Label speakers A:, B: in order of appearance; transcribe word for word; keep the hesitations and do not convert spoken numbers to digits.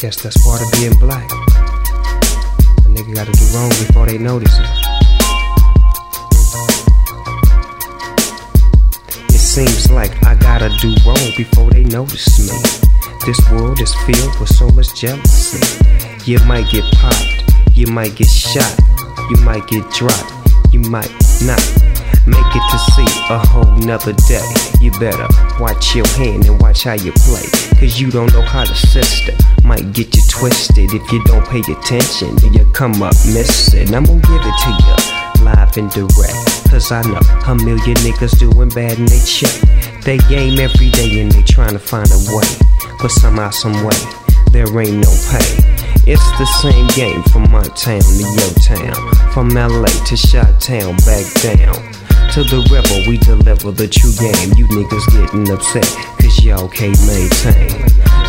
A: Guess that's part of being black. A nigga gotta do wrong before they notice it. It seems like I gotta do wrong before they notice me. This world is filled with so much jealousy. You might get popped, you might get shot, you might get dropped, you might not make it to see a whole nother day. You better watch your hand and watch how you play, cause you don't know how the system might get you twisted. If you don't pay attention, then you come up missing. I'm gonna give it to you live and direct, cause I know a million niggas doing bad and they check. They game every day and they trying to find a way, but somehow, some way, there ain't no pay. It's the same game from my town to your town, from L A to Chi-Town, back down to the rebel. We deliver the true game. You niggas getting upset cause y'all can't maintain.